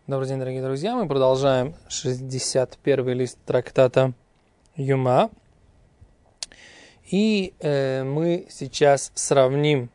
Добрый день, дорогие друзья. Мы продолжаем 61-й лист трактата Юма. И мы сейчас сравним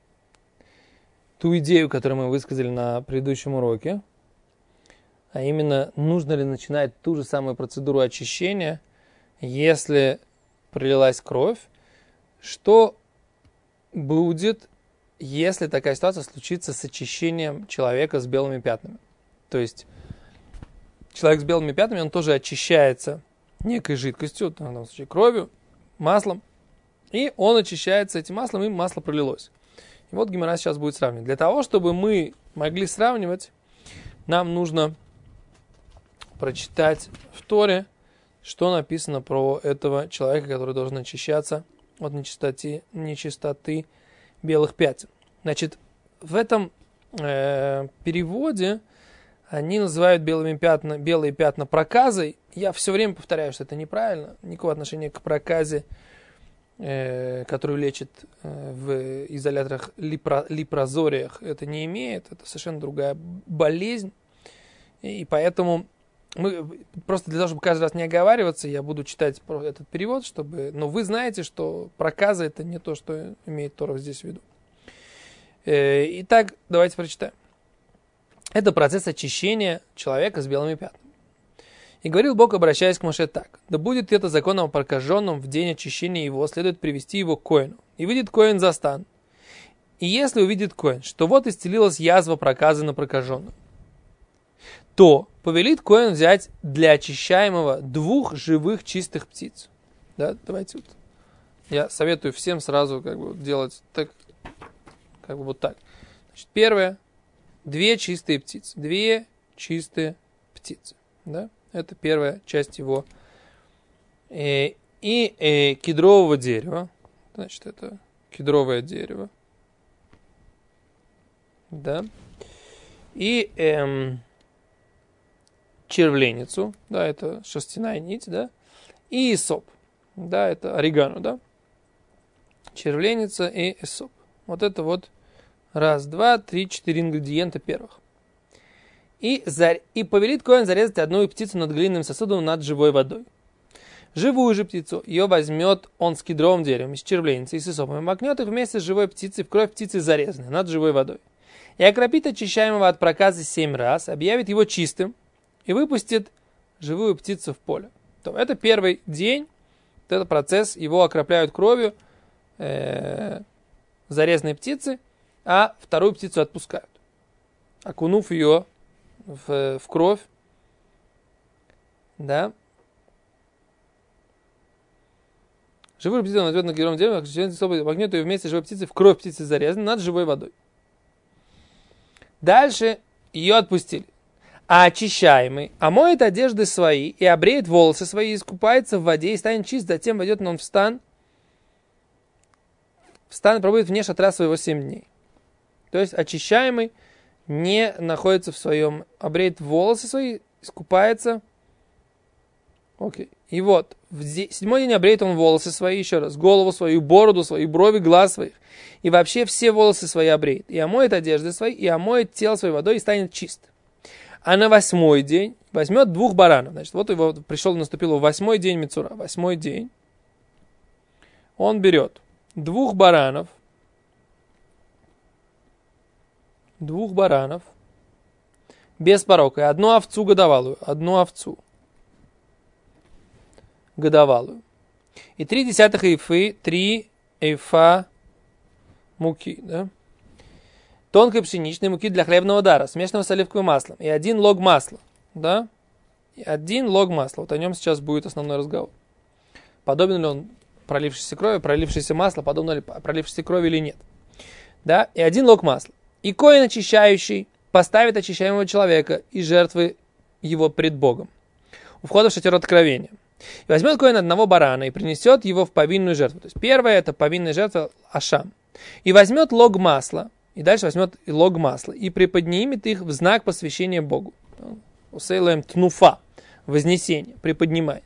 ту идею, которую мы высказали на предыдущем уроке. А именно, нужно ли начинать ту же самую процедуру очищения, если пролилась кровь, что будет, если такая ситуация случится с очищением человека с белыми пятнами. То есть человек с белыми пятнами, он тоже очищается некой жидкостью, в данном случае кровью, маслом, и он очищается этим маслом, и масло пролилось. И вот Гемара сейчас будет сравнивать. Для того, чтобы мы могли сравнивать, нам нужно прочитать в Торе, что написано про этого человека, который должен очищаться от нечистоты белых пятен. Значит, в этом переводе они называют белые пятна проказой. Я все время повторяю, что это неправильно. Никакого отношения к проказе, которую лечат в изоляторах липрозориях, это не имеет. Это совершенно другая болезнь. И поэтому мы просто для того, чтобы каждый раз не оговариваться, я буду читать этот перевод, чтобы... Но вы знаете, что проказа это не то, что имеет Тора здесь в виду. Итак, давайте прочитаем. Это процесс очищения человека с белыми пятнами. И говорил Бог, обращаясь к Моше так: да будет это законом о прокаженном в день очищения его, следует привести его к коэну. И выйдет коэн за стан. И если увидит коэн, что вот исцелилась язва проказы на прокаженном, то повелит коэн взять для очищаемого 2 живых чистых птиц. Да, давайте вот. Я советую всем сразу делать так, вот так. Значит, первое. 2 чистые птицы. 2 чистые птицы. Да? Это первая часть его. И кедрового дерева. Значит, это кедровое дерево. Да. И червленицу. Да, это шерстяная нить. Да. И исоп. Да, это орегано. Да. Червленица и исоп. Вот это вот 1, 2, 3, 4 ингредиента первых. И повелит коэн зарезать 1 птицу над глиняным сосудом над живой водой. Живую же птицу ее возьмет он с кедровым деревом, с червленицей и с исопом, и макнет их вместе с живой птицей в кровь птицы зарезанной над живой водой. И окропит очищаемого от проказы 7 раз, объявит его чистым и выпустит живую птицу в поле. То это первый день, вот этот процесс, его окропляют кровью зарезанной птицы, а 2 птицу отпускают, окунув ее в кровь. Да. Живую птицу он возьмет на кедровом дереве, макнет ее вместе с живой птицей в кровь птицы зарезанной над живой водой. Дальше ее отпустили. А очищаемый омоет одежды свои и обреет волосы свои, искупается в воде и станет чист, затем войдет он в стан и пробудет вне шатра своего 7 дней. То есть очищаемый не находится в своем, обреет волосы свои, искупается. Окей. И вот, в 7-й день обреет он волосы свои, еще раз, голову свою, бороду свою, брови, глаз своих. И вообще все волосы свои обреет. И омоет одежды свои, и омоет тело своей водой, и станет чист. А на 8-й день возьмет 2 баранов. Значит, вот наступил 8-й день Мицура. 8-й день. Он берет 2 баранов, без порока, и 1 овцу годовалую, и 0,3 эйфы, 3 эйфа муки, да? Тонкой пшеничной муки для хлебного дара, смешанного с оливковым маслом, и 1 лог масла, да? И 1 лог масла, вот о нем сейчас будет основной разговор. Подобен ли он пролившейся крови, пролившееся масло, подобно ли пролившейся крови или нет, да? И 1 лог масла. И коэн очищающий поставит очищаемого человека и жертвы его пред Богом у входа в шатер откровения. И возьмет коэн 1 барана и принесет его в повинную жертву. То есть первая это повинная жертва ашам. И возьмет лог масла, и дальше возьмет лог масла, и приподнимет их в знак посвящения Богу. Усейлаем тнуфа, вознесение, приподнимает.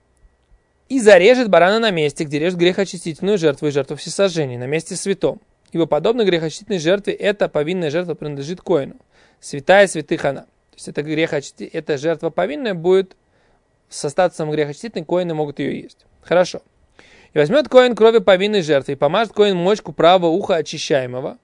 И зарежет барана на месте, где режет грехоочистительную жертву и жертву всесожжения, на месте святом. ибо подобно грехочистительной жертве, эта повинная жертва принадлежит коину. Святая святых она. То есть эта жертва повинная будет со статусом грехочистительной, коины могут ее есть. Хорошо. И возьмет коин крови повинной жертвы и помажет коин мочку правого уха очищаемого.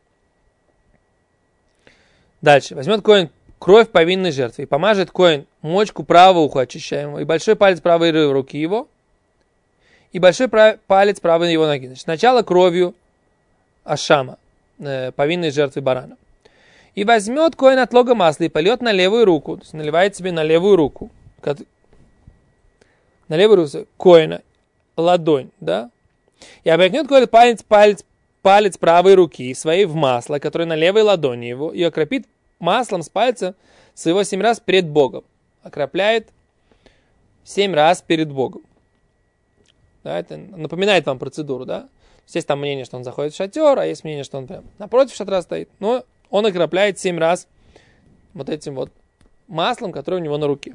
Дальше. Возьмет коин кровь повинной жертвы и помажет коин мочку правого уха очищаемого и большой палец правой руки его и большой палец правой его ноги. Значит, сначала кровью ашама, повинной жертвы барана. И возьмет коин от лога масла и польет на левую руку. То есть наливает себе на левую руку. На левую руку коина ладонь, да? И обрекнет коин палец правой руки своей в масло, которое на левой ладони его, и окропит маслом с пальца своего 7 раз перед Богом. Окропляет 7 раз перед Богом. Да, это напоминает вам процедуру, да? Есть там мнение, что он заходит в шатер, а есть мнение, что он прям напротив шатра стоит. Но он окропляет 7 раз вот этим вот маслом, которое у него на руке.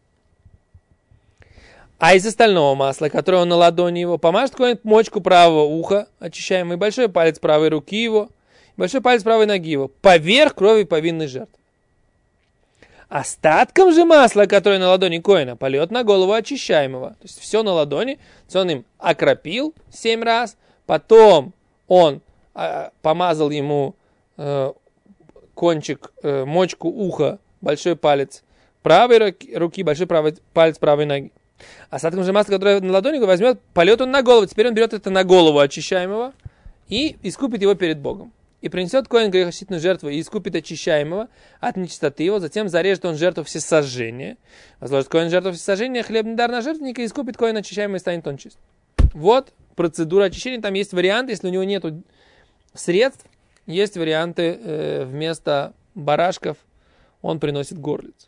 А из остального масла, которое он на ладони его, помажет какую-нибудь мочку правого уха, очищаемый, большой палец правой руки его, большой палец правой ноги его, поверх крови повинной жертвы. Остатком же масла, которое на ладони коина, польет на голову очищаемого. То есть все на ладони, он им окропил 7 раз, потом он помазал ему кончик, мочку уха, большой палец правой руки, большой палец правой ноги. Остатком же масла, которое на ладони возьмет, польет он на голову. Теперь он берет это на голову очищаемого и искупит его перед Богом. И принесет коин грехочистительную жертву и искупит очищаемого от нечистоты его. Затем зарежет он жертву всесожжения. Возложит коин жертву всесожжения, хлебный дар на жертвенника, и искупит коин очищаемый, и станет он чист. Вот процедура очищения. Там есть варианты, если у него нет средств, есть варианты вместо барашков он приносит горлиц.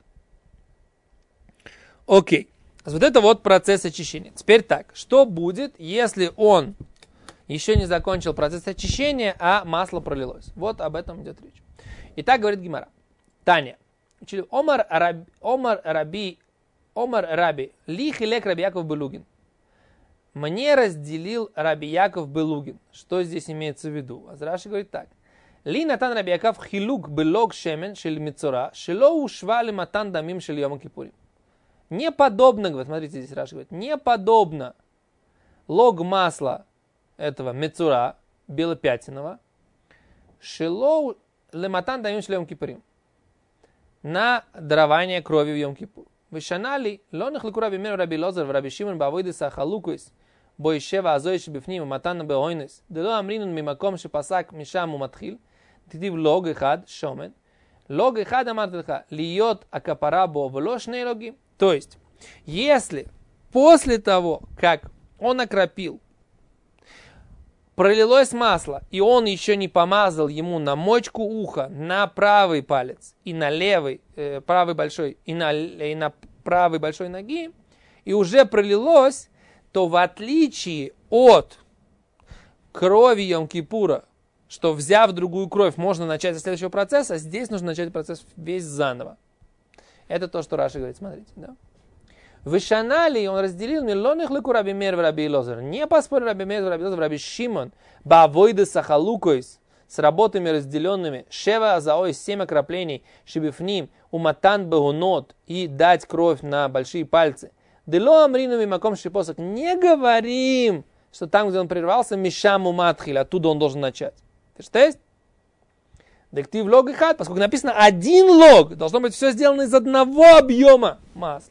Окей. Вот это вот процесс очищения. Теперь так, что будет, если он еще не закончил процесс очищения, а масло пролилось? Вот об этом идет речь. Итак, говорит Гемара. Таня. Омар Раби, ли хилек Раби Яков Белугин. Мне разделил Раби Яков Белугин. Что здесь имеется в виду? Раши говорит так. Ли натан Раби Яков хилук белог шемен шель мицура, шело ушва ли матан дамим шель йома кипурим. Неподобно, говорит, смотрите, здесь Раши говорит, неподобно лог масла этого мецура, белопятиного, шелоу лематан даем шлем кипурим, на дарование крови в Йом-Кипур. Вышанали, лонах лику раби мер раби лозер в раби Шимон бавойдеса халукуис, боишева азоиш бифним, матан беойнес, дело амринун мимаком шепасак мишам уматхил, тидив лог эхад шомен, лог эхад амартелха, льет акапара бо влошные логи. То есть, если после того, как он окропил, пролилось масло, и он еще не помазал ему на мочку уха, на правый палец, и на левый, правый большой, и на правой большой ноги, и уже пролилось, то в отличие от крови Йом-Кипура, что взяв другую кровь, можно начать со следующего процесса, здесь нужно начать процесс весь заново. Это то, что Раши говорит, смотрите, да. Вышанали, он разделил миллионных лыку раби мер в раби лозер. Не поспорил раби мер в раби лозер, в раби Шимон, бавойда сахалукойс, с работами разделенными, шева азаой, 7 окроплений, шибифним, уматан бегунот, и дать кровь на большие пальцы. Дело амрину мимаком шипосок. Не говорим, что там, где он прервался, мишаму матхиль, оттуда он должен начать. Что есть? Дектив лог и хат, поскольку написано один лог, должно быть все сделано из одного объема масла.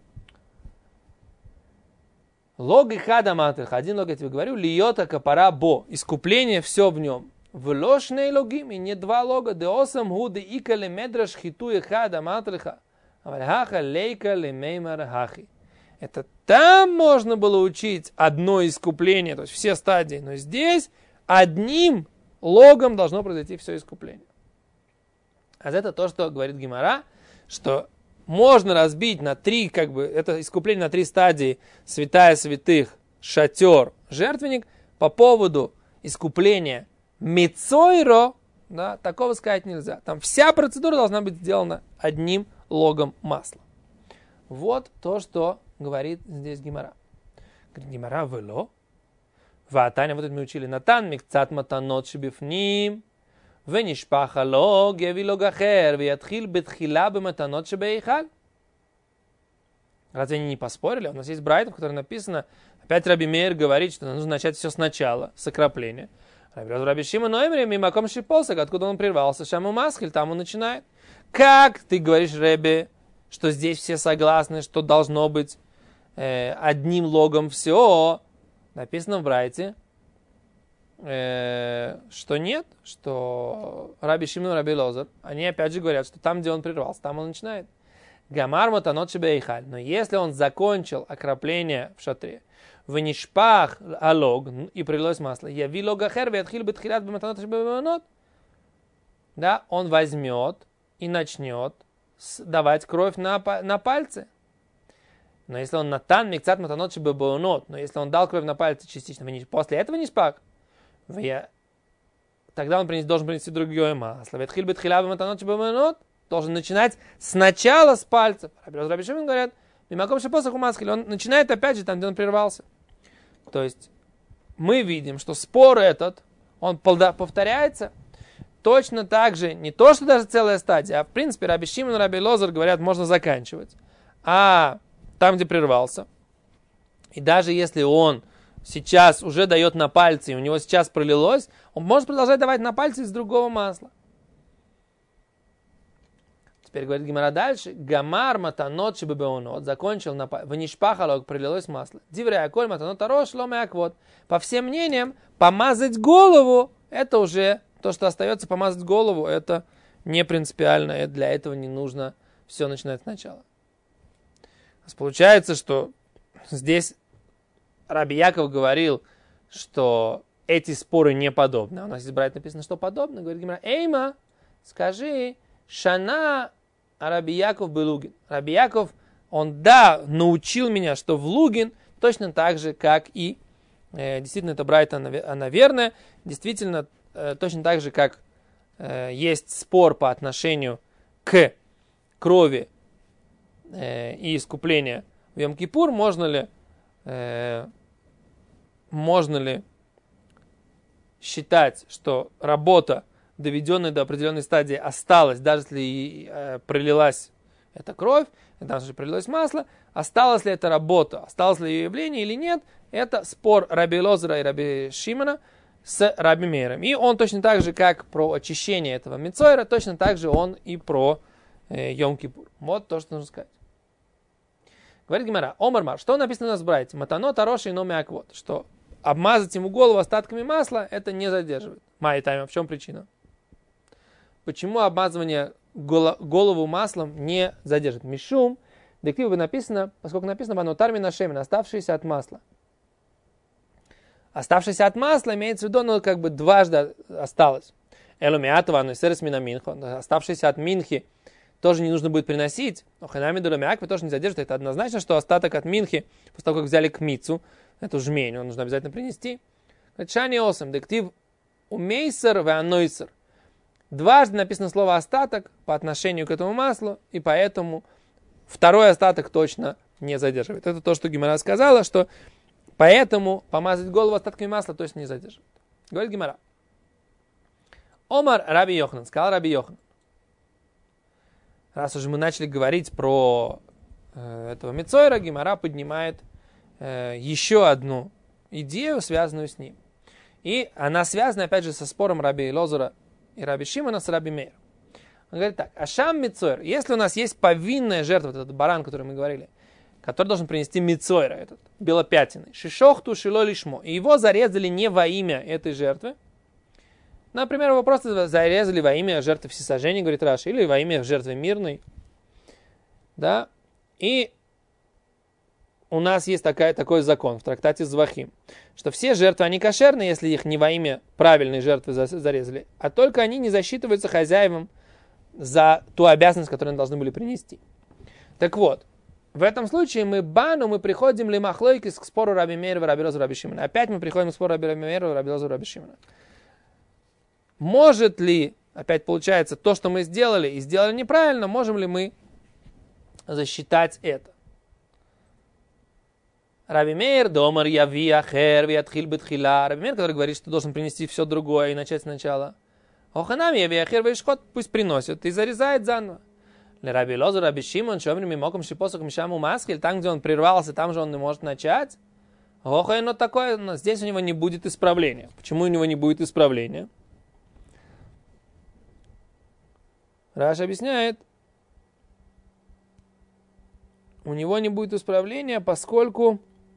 Лог и хада матриха, один лог, я тебе говорю, льета капара бо, искупление все в нем. В ложные логим, и не 2 лога, деосам худы икали медраш хиту и хада матриха, авальхаха лейка лемеймар хахи. Это там можно было учить одно искупление, то есть все стадии, но здесь одним логом должно произойти все искупление. А это то, что говорит Гемара, что можно разбить на 3, это искупление на 3 стадии: святая святых, шатер, жертвенник. По поводу искупления мицойро, да, такого сказать нельзя. Там вся процедура должна быть сделана одним логом масла. Вот то, что говорит здесь Гемара. Говорит Гемара, вело. Ватаня, вот это мы учили. Натан микцат матанот шебифним. Венишпаха ло геви ло гахер. Виятхил бетхила бематанот шебейхаль. Разве они не поспорили? У нас есть брайта, в которой написано, опять Раби Мейр говорит, что нужно начать все сначала, с окропления. Раби Шимон Оймер, мимаком шиполсак, откуда он прервался, шаму масхиль, там он начинает. Как ты говоришь, Рэбби, что здесь все согласны, что должно быть одним логом все? Написано в брайте, что нет, что Раби Шимон и Раби Лозер, они опять же говорят, что там, где он прервался, там он начинает. Гамар матанот шебейхаль. Но если он закончил окропление в шатре, венишпах алог, и пролилось масло, яви логахер вятхил бетхилат бематанот шебейхаль, да, он возьмет и начнет давать кровь на пальцы. Но если он натан микцат матанот шебейхаль, но если он дал кровь на пальцы частично, после этого венишпах, тогда он должен принести другое масло. Вятхил бетхилат бематанот шебейхаль, должен начинать сначала с пальцев. Раби Шимон говорят, мимаком шипосах умаскили. Он начинает опять же там, где он прервался. То есть мы видим, что спор этот, он повторяется точно так же, не то, что даже целая стадия, а в принципе Раби Шимон и Раби Лозер говорят, можно заканчивать. А там, где прервался, и даже если он сейчас уже дает на пальцы, и у него сейчас пролилось, он может продолжать давать на пальцы из другого масла. Теперь говорит Гемара дальше. Гамар матанот шебебеонот. Закончил на ванишпахалог, пролилось масло. Дивря аколь матанот арош ломеаквот. По всем мнениям, помазать голову, это уже то, что остается помазать голову, это не принципиально. Для этого не нужно все начинать сначала. Получается, что здесь Раби Яков говорил, что эти споры не подобны. У нас здесь брать написано, что подобно. Говорит Гемара, Эйма, скажи, Шана Раби Яков был Лугин. Раби Яков, он, научил меня, что в Лугин точно так же, как и, действительно, это брайта, она верная, действительно, точно так же, как есть спор по отношению к крови и искуплению в Йом-Кипур, можно ли считать, что работа, доведенная до определенной стадии, осталась, даже если пролилась эта кровь, даже пролилось масло, осталась ли эта работа, осталось ли ее явление или нет, это спор Раби Лозера и Раби Шимона с Раби Мейром. И он точно так же, как про очищение этого мицойра, точно так же он и про Йом-Кипур. Вот то, что нужно сказать. Говорит Гемара, Омар, что написано у нас в брайте? Матанот ароши и номеаквот, что обмазать ему голову остатками масла, это не задерживает. Май тайма, в чем причина? Почему обмазывание голову маслом не задержит? Мишум, дективы написано, поскольку написано ванотар минашемен, оставшиеся от масла. Оставшееся от масла имеется в виду, ну, как бы дважды осталось. Элумиатова, но серес минаминхо, оставшиеся от минхи тоже не нужно будет приносить. Но ханамиду лумиаквы тоже не задержит. Это однозначно, что остаток от минхи, после того, как взяли кмицу, эту жмень, он нужно обязательно принести. Шани осам, дектив умейсер веанойсер. Дважды написано слово остаток по отношению к этому маслу, и поэтому второй остаток точно не задерживает. Это то, что Гемара сказала, что поэтому помазать голову остатками масла точно не задерживает. Говорит Гемара. Омар Раби Йоханан, сказал Раби Йоханан. Раз уже мы начали говорить про этого мицойра, Гемара поднимает еще одну идею, связанную с ним. И она связана, опять же, со спором Раби Лозера и Раби Шимона с Раби Мейром. Он говорит так, ашам мицойр, если у нас есть повинная жертва, вот этот баран, о котором мы говорили, который должен принести мицойра, этот белопятенный, шишохту шило лишмо, и его зарезали не во имя этой жертвы, например, его просто зарезали во имя жертвы всесожжения, говорит Раши, или во имя жертвы мирной, да, и у нас есть такой закон в трактате Звахим, что все жертвы, они кошерны, если их не во имя правильной жертвы зарезали, а только они не засчитываются хозяевам за ту обязанность, которую они должны были принести. Так вот, в этом случае мы приходим лимахлойкис к спору Раби Мейра, Раби Лозера, Раби Шимона. Опять мы приходим к спору Раби Мейра, Раби Лозера, Раби Шимона. Может ли, опять получается, то, что мы сделали и сделали неправильно, можем ли мы засчитать это? Раби Мейр, домар яви ахер виатхиль бетхила. Раби Мейр, который говорит, что должен принести все другое и начать сначала. Оханам яви ахер вишхот, пусть приносит и зарезает заново. Раби Лозер, Раби Шимон, шомрим мимоком шипосок мишаму маскель, там, где он прервался, там же он не может начать. Охай, но такое, но здесь у него не будет исправления. Почему у него не будет исправления? Раш объясняет, у него не будет исправления, поскольку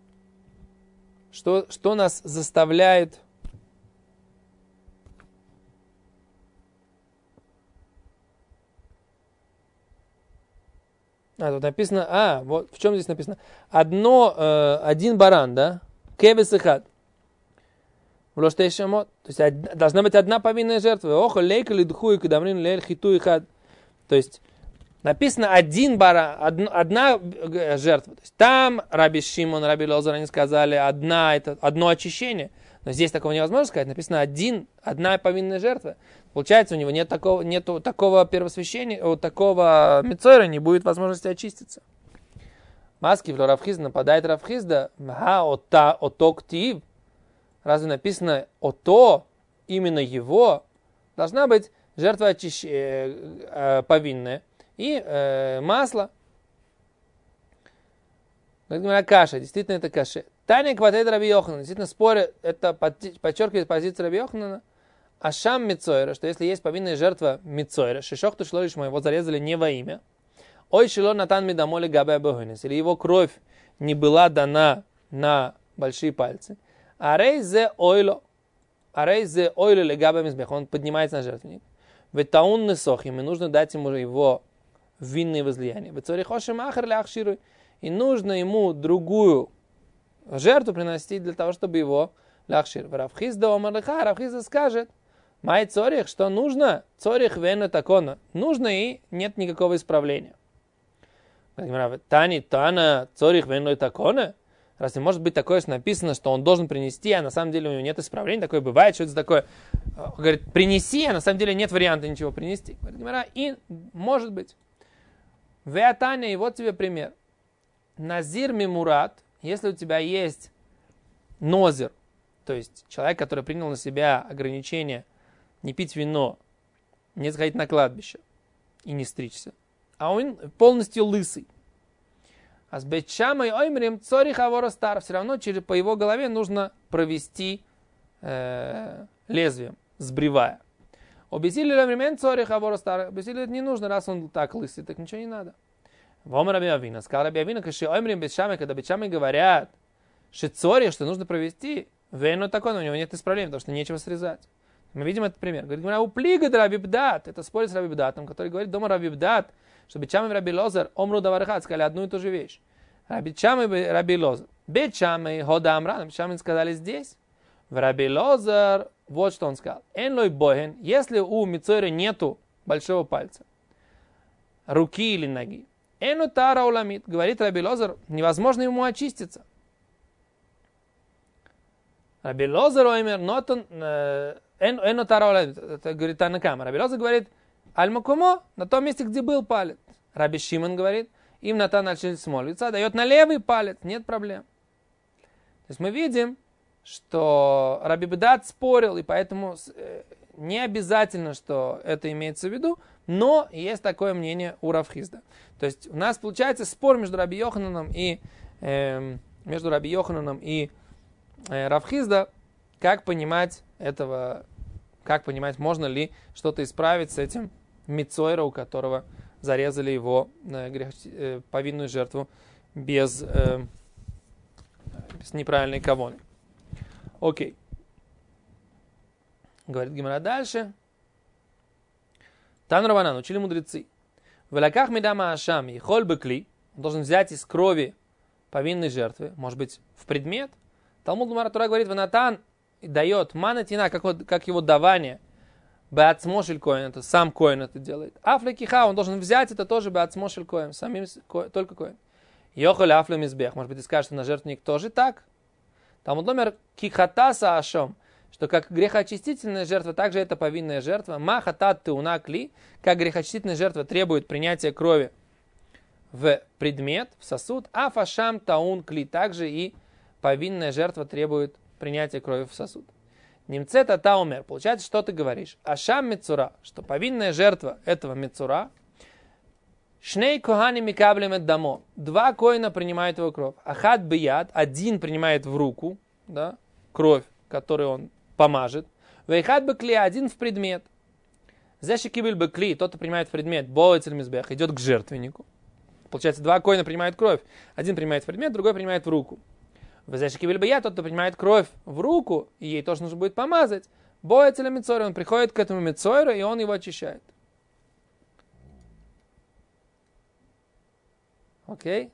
что нас заставляет тут написано, вот в чем здесь написано? Один баран, да? Кевес и хат. То есть должна быть одна повинная жертва. Охо, лейка ли дху и кадамрин лель хиту и хат. То есть написано один баран, одна жертва. То есть там Раби Шимон, Раби Лозер, они сказали, это одно очищение. Но здесь такого невозможно сказать. Написано одна повинная жертва. Получается, у него нету такого первосвящения, у такого мицойра не будет возможности очиститься. Маски в Равхизда нападает Равхизда. Ото ктив. Разве написано ото, именно его, должна быть жертва повинная и масло. Каша, действительно это каше. Таня кватет Раби Йоханана, действительно спорят, это подчеркивает позицию Раби Йоханана. Ашам мицойра, что если есть повинная жертва мицойра, шишохту шлориш его зарезали не во имя. Ой шило натан медамоли габе богонис, или его кровь не была дана на большие пальцы. Арей зе ойло легабе мизбех, он поднимается на жертвенник. Ветаун несох, ему нужно дать ему его винные возлияния. Ветцорихошим ахар ляхшируй, и нужно ему другую жертву приносить для того, чтобы его ляхшир. Равхизда омарлиха, Равхизда скажет, май цорих, что нужно? Цорих вена такона. Нужно и нет никакого исправления. Тана цорих вена такона? Разве может быть такое, что написано, что он должен принести, а на самом деле у него нет исправления? Такое бывает, что это такое. Говорит, принеси, а на самом деле нет варианта ничего принести. Говорит, и может быть. Веатаня, и вот тебе пример. Назир мимурат, если у тебя есть нозир, то есть человек, который принял на себя ограничение не пить вино, не сходить на кладбище и не стричься, а он полностью лысый. А с бетчамой оймрим цорих авора стар, все равно по его голове нужно провести лезвием, сбривая. Объяснили времен цорих авора стар, объяснили, не нужно, раз он так лысый, так ничего не надо. Вома Раби Авина, сказал Раби Авина, когда бетчамы говорят, что цорих, что нужно провести, вейно такое, но у него нет исправления, потому что нечего срезать. Мы видим этот пример. Говорит, у плига Раби Бдат, это спорит с Раби Бдатом, который говорит, дома Раби Бдат, что бетчамы Раби Лозер, омру даварахат, сказали одну и ту же вещь. Бетчамы Раби Лозер, бетчамы хода амран, бетчамы сказали здесь, в Раби Лозер, вот что он сказал, эн лой бохен, если у мицойра нету большого пальца, руки или ноги, эну тара уламит, говорит Раби Лозер, невозможно ему очиститься. Раби Лозер оймер нотон эну тара уламит, это говорит Танакама. Раби Лозер говорит, аль-макумо, на том месте, где был палец. Раби Шимон говорит, им натан аль-шиль смоль, лица дает на левый палец, нет проблем. То есть мы видим, что Раби Бдат спорил, и поэтому не обязательно, что это имеется в виду, но есть такое мнение у Равхизда. То есть у нас получается спор между Раби Йохананом и Равхизда, как понимать, можно ли что-то исправить с этим мицойра, у которого зарезали его повинную жертву без неправильной кавоны. Окей. Говорит Гемара дальше. Тан Раванан, учили мудрецы. В лаках медама ашам и холь бекли, он должен взять из крови повинной жертвы, может быть, в предмет. Талмуд Гемара Тора говорит, ванатан дает манатина, как его давание. Беацмошель коэн, это сам коэн это делает. Афлекиха, он должен взять это тоже беацмошель коэн, самим только коэн. Йохоль афле мизбех, может быть, ты скажешь, что на жертвенник тоже так. Талмуд номер кихатаса ашом, что как грехоочистительная жертва, также это повинная жертва. Махатат теунакли, как грехоочистительная жертва требует принятия крови в предмет, в сосуд. Афашам таун кли, также и повинная жертва требует принятия крови в сосуд. Немцет ата умер. Получается, что ты говоришь? Ашам мецура, что повинная жертва этого мецура. Шней кохани микаблем эт дамо. Два коина принимают его кровь. Ахат бияд, один принимает в руку, да, кровь, которую он помажет. Вейхат бекли, один в предмет. Зешикибель бекли, тот, кто принимает в предмет, боэцель мизбех, идет к жертвеннику. Получается, два коина принимают кровь. Один принимает в предмет, другой принимает в руку. Зешикибель бияд, тот, кто принимает кровь в руку, и ей тоже нужно будет помазать. Боэцель мицойра, он приходит к этому мицойру, и он его очищает. Окей?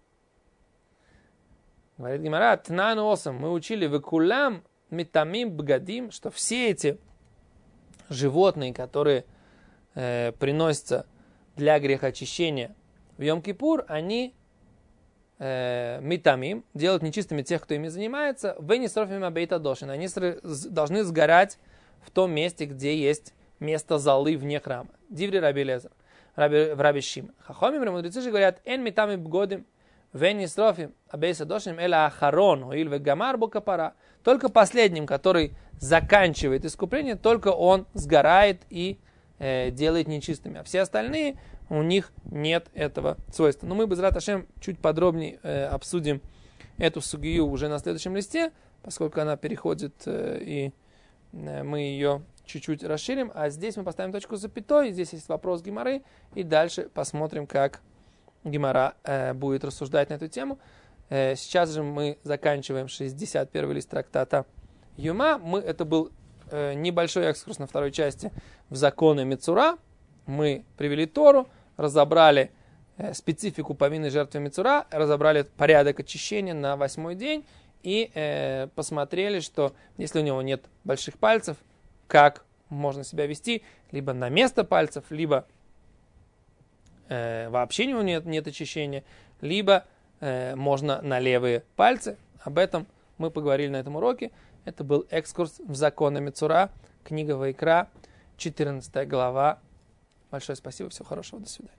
Говорит Гемара, тнану осам, мы учили векулам митамим бгадим, что все эти животные, которые приносятся для грехоочищения в Йом-Кипур, они митамим, делают нечистыми тех, кто ими занимается, венисрофим абейта дошин, они должны сгорать в том месте, где есть место золы вне храма. Диври Раби Лезер, Раби Шимон. Хахомим, мудрецы же говорят, эн митамим бгодим, венисрофим абейта дошин, эла ахарон, оиль вегамар бокапара. Только последним, который заканчивает искупление, только он сгорает и делает нечистыми. А все остальные, у них нет этого свойства. Но мы, безрат Ашем, чуть подробнее обсудим эту сугию уже на следующем листе, поскольку она переходит, и мы ее чуть-чуть расширим. А здесь мы поставим точку с запятой, здесь есть вопрос Гемары, и дальше посмотрим, как Гемара будет рассуждать на эту тему. Сейчас же мы заканчиваем 61 лист трактата Юма. Это был небольшой экскурс на второй части в законы Мицура. Мы привели Тору, разобрали специфику повинной жертвы Мицура, разобрали порядок очищения на 8-й день и посмотрели, что если у него нет больших пальцев, как можно себя вести, либо на место пальцев, либо вообще у него нет очищения, либо можно на левые пальцы. Об этом мы поговорили на этом уроке. Это был экскурс в законы Мицура, книга Вайкра, 14 глава. Большое спасибо, всего хорошего, до свидания.